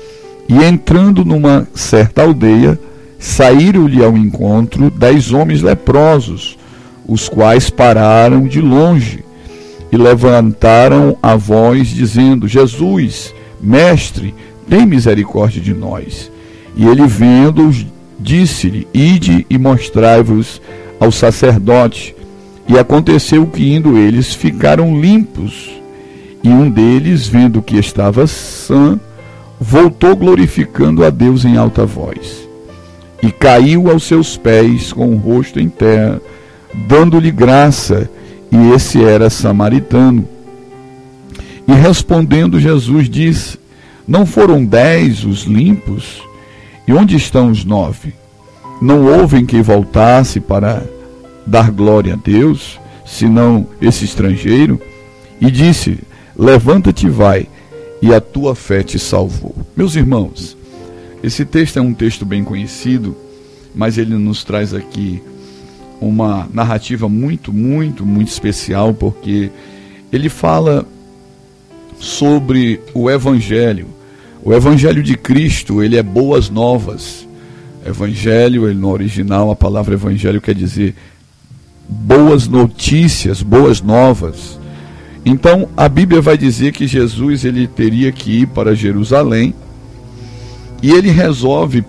E entrando numa certa aldeia, saíram-lhe ao encontro 10 homens leprosos, os quais pararam de longe e levantaram a voz, dizendo: Jesus, mestre, tem misericórdia de nós. E ele, vendo-os, disse-lhe: Ide e mostrai-vos ao sacerdote. E aconteceu que, indo eles, ficaram limpos. E um deles, vendo que estava sã, voltou glorificando a Deus em alta voz. E caiu aos seus pés com o rosto em terra, dando-lhe graça, e esse era samaritano. E respondendo Jesus disse: Não foram 10 os limpos? E onde estão os 9? Não houve quem voltasse para dar glória a Deus, senão esse estrangeiro? E disse: Levanta-te e vai, e a tua fé te salvou. Meus irmãos, esse texto é um texto bem conhecido, mas ele nos traz aqui uma narrativa muito especial, porque ele fala sobre o Evangelho. O Evangelho de Cristo, ele é boas novas. Evangelho, no original, a palavra Evangelho quer dizer boas notícias, boas novas. Então, a Bíblia vai dizer que Jesus ele teria que ir para Jerusalém, e ele resolve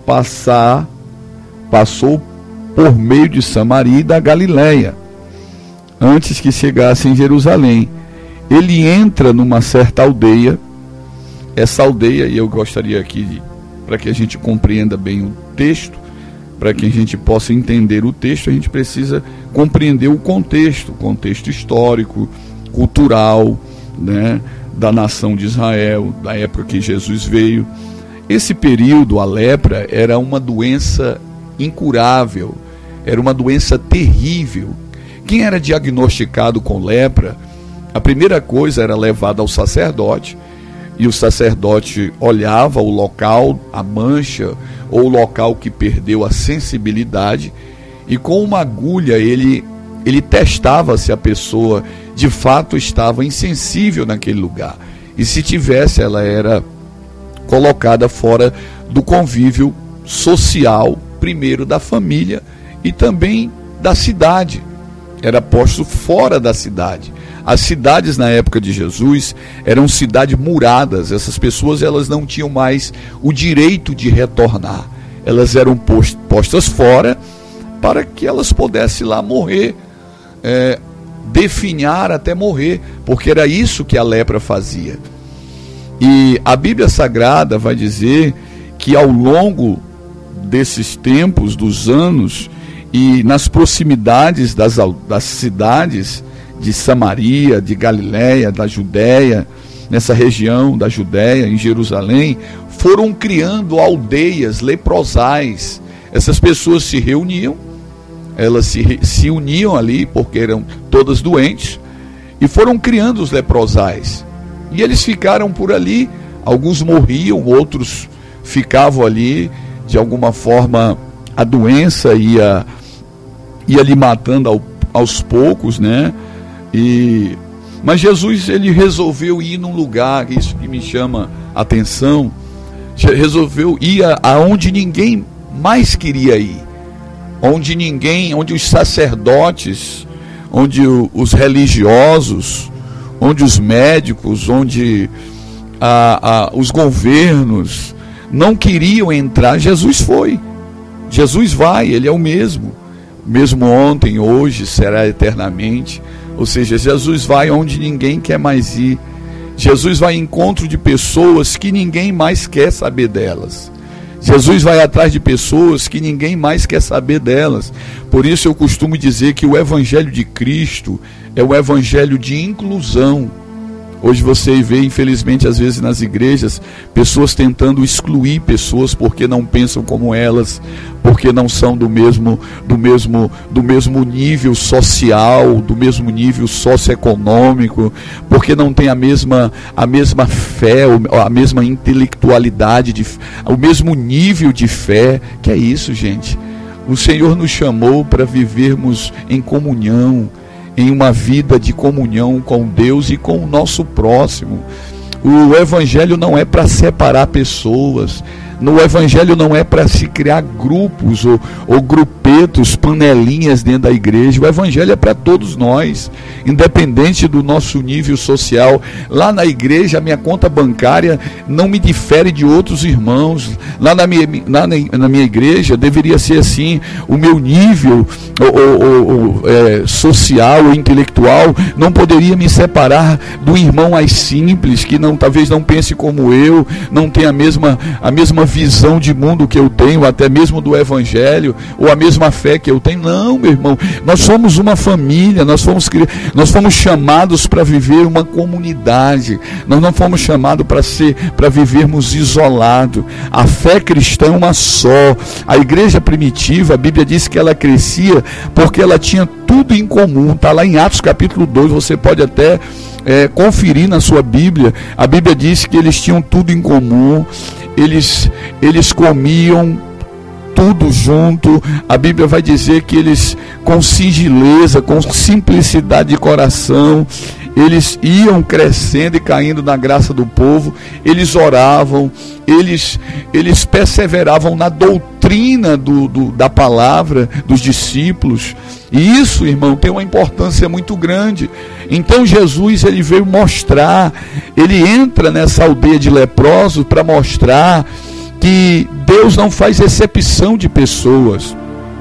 passou por meio de Samaria e da Galileia, antes que chegasse em Jerusalém. Ele entra numa certa aldeia. Essa aldeia, e eu gostaria aqui, para que a gente compreenda bem o texto, para que a gente possa entender o texto, a gente precisa compreender o contexto histórico, cultural, né, da nação de Israel, da época que Jesus veio. Esse período, a lepra era uma doença incurável, era uma doença terrível. Quem era diagnosticado com lepra, a primeira coisa era levado ao sacerdote, e o sacerdote olhava o local, a mancha, ou o local que perdeu a sensibilidade, e com uma agulha ele testava se a pessoa de fato estava insensível naquele lugar. E se tivesse, ela era colocada fora do convívio social, primeiro da família e também da cidade. Era posto fora da cidade. As cidades na época de Jesus eram cidades muradas. Essas pessoas elas não tinham mais o direito de retornar. Elas eram postas fora para que elas pudessem lá morrer, definhar até morrer, porque era isso que a lepra fazia. E a Bíblia Sagrada vai dizer que ao longo desses tempos, dos anos, e nas proximidades das cidades de Samaria, de Galileia, da Judéia, nessa região da Judéia, em Jerusalém, foram criando aldeias leprosais. Essas pessoas se reuniam, elas se uniam ali, porque eram todas doentes, e foram criando os leprosais. E eles ficaram por ali, alguns morriam, outros ficavam ali, de alguma forma a doença ia lhe matando aos poucos, né? Mas Jesus ele resolveu ir num lugar, isso que me chama a atenção, resolveu ir aonde ninguém mais queria ir, onde os sacerdotes, onde os religiosos, onde os médicos, onde os governos não queriam entrar. Jesus foi, Jesus vai, ele é o mesmo ontem, hoje, será eternamente. Ou seja, Jesus vai onde ninguém quer mais ir. Jesus vai ao encontro de pessoas que ninguém mais quer saber delas. Jesus vai atrás de pessoas que ninguém mais quer saber delas. Por isso eu costumo dizer que o Evangelho de Cristo é o Evangelho de inclusão. Hoje você vê, infelizmente, às vezes nas igrejas, pessoas tentando excluir pessoas porque não pensam como elas, porque não são do mesmo nível social, do mesmo nível socioeconômico, porque não tem a mesma fé, a mesma intelectualidade, o mesmo nível de fé. Que é isso, gente? O Senhor nos chamou para vivermos em comunhão, em uma vida de comunhão com Deus e com o nosso próximo. O Evangelho não é para separar pessoas, No evangelho não é para se criar grupos ou grupetos, panelinhas dentro da igreja. O evangelho é para todos nós, independente do nosso nível social. Lá na igreja, a minha conta bancária não me difere de outros irmãos. Lá na minha igreja deveria ser assim: o meu nível social ou intelectual não poderia me separar do irmão mais simples, que talvez não pense como eu, não tenha a mesma visão de mundo que eu tenho, até mesmo do evangelho, ou a mesma fé que eu tenho. Não, meu irmão, nós somos uma família, nós fomos chamados para viver uma comunidade, nós não fomos chamados para vivermos isolados. A fé cristã é uma só. A igreja primitiva, a Bíblia diz que ela crescia porque ela tinha tudo em comum. Está lá em Atos capítulo 2, você pode até conferir na sua Bíblia. A Bíblia diz que eles tinham tudo em comum, eles comiam tudo junto. A Bíblia vai dizer que eles, com singeleza, com simplicidade de coração, eles iam crescendo e caindo na graça do povo. Eles oravam, eles perseveravam na doutrina da palavra dos discípulos. E isso, irmão, tem uma importância muito grande. Então Jesus, ele veio mostrar, ele entra nessa aldeia de leprosos para mostrar que Deus não faz exceção de pessoas,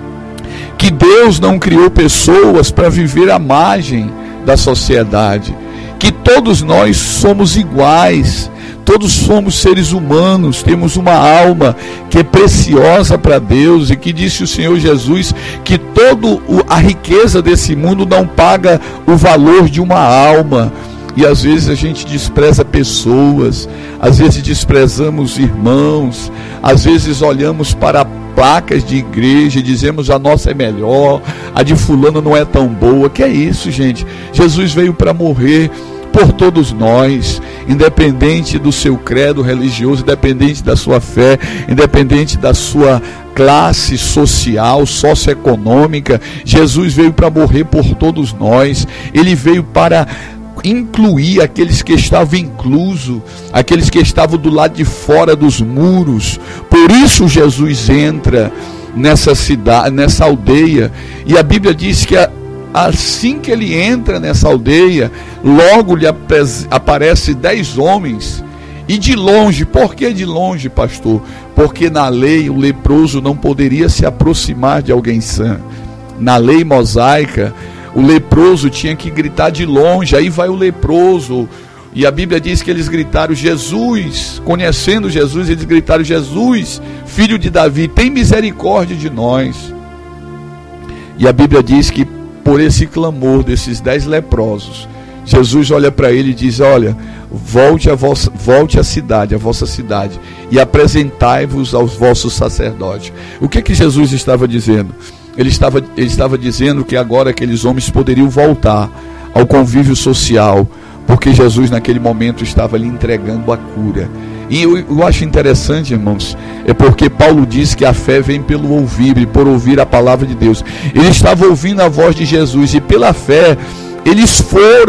que Deus não criou pessoas para viver à margem da sociedade, que todos nós somos iguais, todos somos seres humanos, temos uma alma que é preciosa para Deus, e que disse o Senhor Jesus que toda a riqueza desse mundo não paga o valor de uma alma. E às vezes a gente despreza pessoas, às vezes desprezamos irmãos, às vezes olhamos para placas de igreja e dizemos: a nossa é melhor, a de fulano não é tão boa. Que é isso, gente? Jesus veio para morrer por todos nós, independente do seu credo religioso, independente da sua fé, independente da sua classe social, socioeconômica. Jesus veio para morrer por todos nós. Ele veio para incluir aqueles que estavam inclusos, aqueles que estavam do lado de fora dos muros. Por isso Jesus entra nessa cidade, nessa aldeia, e a Bíblia diz que assim que ele entra nessa aldeia, logo lhe aparece 10 homens, e de longe. Por que de longe, pastor? Porque na lei o leproso não poderia se aproximar de alguém sã. Na lei mosaica, o leproso tinha que gritar de longe. Aí vai o leproso, e a Bíblia diz que eles gritaram: Jesus, conhecendo Jesus, eles gritaram: Jesus, filho de Davi, tem misericórdia de nós. E a Bíblia diz que por esse clamor desses 10 leprosos, Jesus olha para ele e diz: olha, volte à cidade, à vossa cidade, e apresentai-vos aos vossos sacerdotes. O que Jesus estava dizendo? Ele estava dizendo que agora aqueles homens poderiam voltar ao convívio social, porque Jesus naquele momento estava lhe entregando a cura. E eu acho interessante, irmãos, é porque Paulo diz que a fé vem pelo ouvir, e por ouvir a palavra de Deus. Ele estava ouvindo a voz de Jesus, e pela fé eles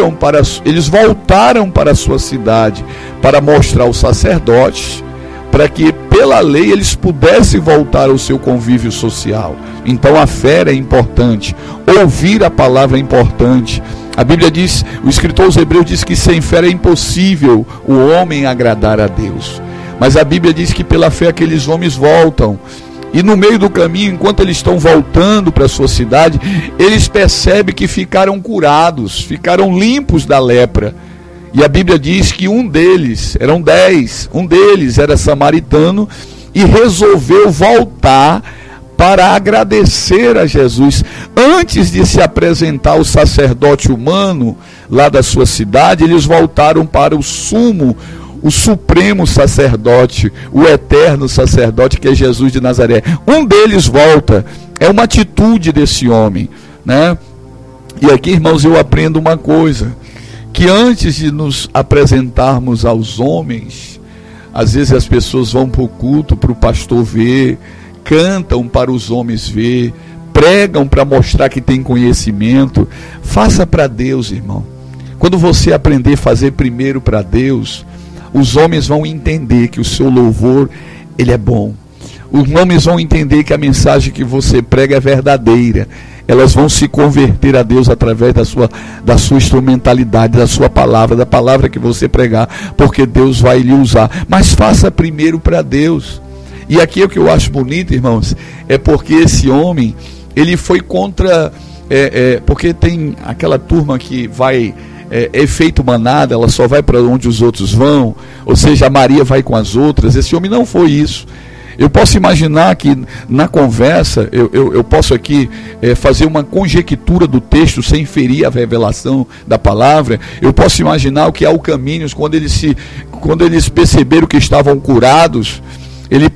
voltaram para a sua cidade para mostrar aos sacerdotes, para que pela lei eles pudessem voltar ao seu convívio social. Então a fé é importante, ouvir a palavra é importante. A Bíblia diz, o escritor aos Hebreus diz que sem fé é impossível o homem agradar a Deus. Mas a Bíblia diz que pela fé aqueles homens voltam. E no meio do caminho, enquanto eles estão voltando para a sua cidade, eles percebem que ficaram curados, ficaram limpos da lepra. E a Bíblia diz que um deles, eram 10, um deles era samaritano e resolveu voltar para agradecer a Jesus. Antes de se apresentar ao sacerdote humano lá da sua cidade, eles voltaram para o supremo sacerdote, o eterno sacerdote, que é Jesus de Nazaré. Um deles volta. É uma atitude desse homem, né? E aqui, irmãos, eu aprendo uma coisa, que antes de nos apresentarmos aos homens, às vezes as pessoas vão para o culto, para o pastor ver, cantam para os homens ver, pregam para mostrar que tem conhecimento. Faça para Deus, irmão. Quando você aprender a fazer primeiro para Deus, os homens vão entender que o seu louvor Ele é bom. Os homens vão entender que a mensagem que você prega é verdadeira. Elas vão se converter a Deus através da sua instrumentalidade, da sua palavra, da palavra que você pregar, porque Deus vai lhe usar. Mas faça primeiro para Deus. E aqui o que eu acho bonito, irmãos, é porque esse homem, ele foi contra... porque tem aquela turma que vai... efeito manada, ela só vai para onde os outros vão, ou seja, a Maria vai com as outras. Esse homem não foi isso. Eu posso imaginar que na conversa, eu posso aqui fazer uma conjectura do texto sem ferir a revelação da palavra. Eu posso imaginar o que há o caminho, quando eles perceberam que estavam curados, ele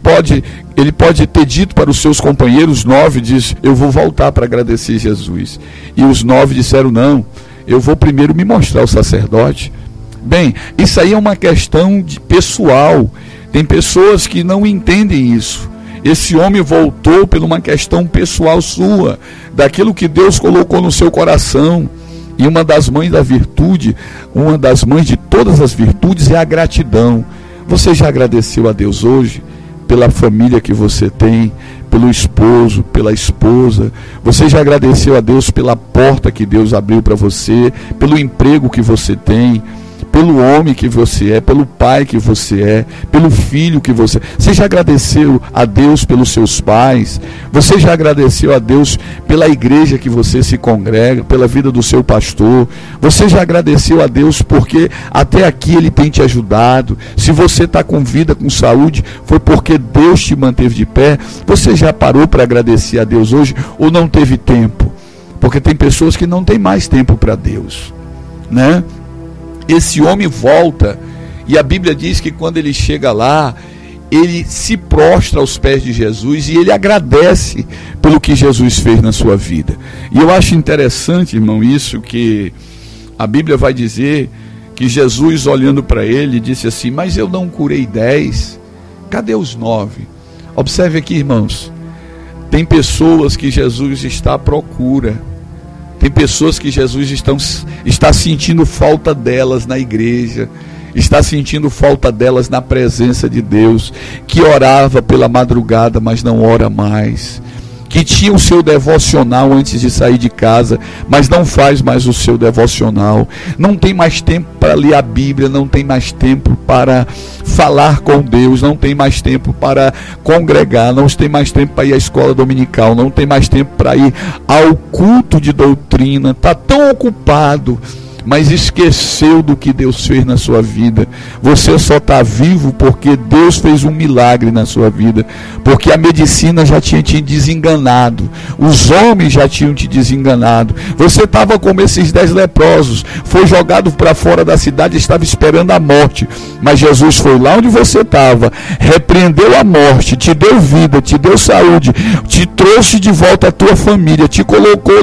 pode ter dito para os seus companheiros, 9, diz, eu vou voltar para agradecer Jesus. E os 9 disseram, não, eu vou primeiro me mostrar ao sacerdote. Bem, isso aí é uma questão pessoal. Tem pessoas que não entendem isso. Esse homem voltou por uma questão pessoal sua, daquilo que Deus colocou no seu coração. E uma das mães da virtude, uma das mães de todas as virtudes é a gratidão. Você já agradeceu a Deus hoje pela família que você tem, pelo esposo, pela esposa? Você já agradeceu a Deus pela porta que Deus abriu para você, pelo emprego que você tem, pelo homem que você é, pelo pai que você é, pelo filho que você é? Você já agradeceu a Deus pelos seus pais? Você já agradeceu a Deus pela igreja que você se congrega, pela vida do seu pastor? Você já agradeceu a Deus porque até aqui Ele tem te ajudado? Se você está com vida, com saúde, foi porque Deus te manteve de pé? Você já parou para agradecer a Deus hoje ou não teve tempo? Porque tem pessoas que não têm mais tempo para Deus, né? Esse homem volta, e a Bíblia diz que quando ele chega lá, ele se prostra aos pés de Jesus e ele agradece pelo que Jesus fez na sua vida. E eu acho interessante, irmão, isso que a Bíblia vai dizer, que Jesus, olhando para ele, disse assim, mas eu não curei 10, cadê os 9? Observe aqui, irmãos, tem pessoas que Jesus está à procura. Tem pessoas que Jesus está sentindo falta delas na igreja, está sentindo falta delas na presença de Deus, que orava pela madrugada, mas não ora mais, que tinha o seu devocional antes de sair de casa, mas não faz mais o seu devocional, não tem mais tempo para ler a Bíblia, não tem mais tempo para falar com Deus, não tem mais tempo para congregar, não tem mais tempo para ir à escola dominical, não tem mais tempo para ir ao culto de doutrina, está tão ocupado, mas esqueceu do que Deus fez na sua vida. Você só está vivo porque Deus fez um milagre na sua vida, porque a medicina já tinha te desenganado, os homens já tinham te desenganado. Você estava como esses 10 leprosos, foi jogado para fora da cidade, estava esperando a morte, mas Jesus foi lá onde você estava, repreendeu a morte, te deu vida, te deu saúde, te trouxe de volta a tua família, te colocou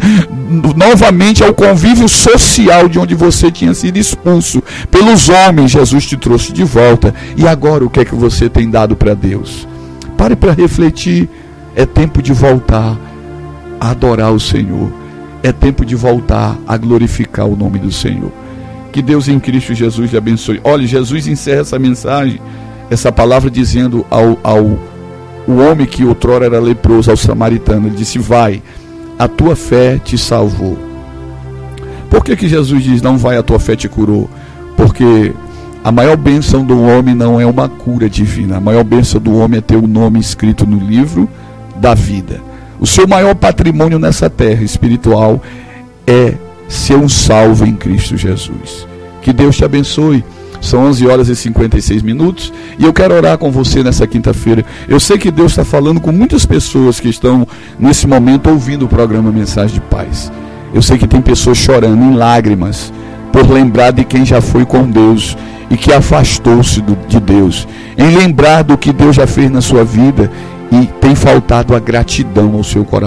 novamente ao convívio social de onde você tinha sido expulso pelos homens. Jesus te trouxe de volta. E agora o que é que você tem dado para Deus? Pare para refletir. É tempo de voltar a adorar o Senhor. É tempo de voltar a glorificar o nome do Senhor. Que Deus em Cristo Jesus lhe abençoe. Olha, Jesus encerra essa mensagem, essa palavra, dizendo o homem que outrora era leproso, ao samaritano, ele disse, vai, a tua fé te salvou. Por que Jesus diz, não vai, a tua fé te curou? Porque a maior bênção do homem não é uma cura divina. A maior bênção do homem é ter o nome escrito no livro da vida. O seu maior patrimônio nessa terra espiritual é ser um salvo em Cristo Jesus. Que Deus te abençoe. São 11h56 e eu quero orar com você nessa quinta-feira. Eu sei que Deus está falando com muitas pessoas que estão nesse momento ouvindo o programa Mensagem de Paz. Eu sei que tem pessoas chorando em lágrimas por lembrar de quem já foi com Deus e que afastou-se de Deus, em lembrar do que Deus já fez na sua vida e tem faltado a gratidão ao seu coração.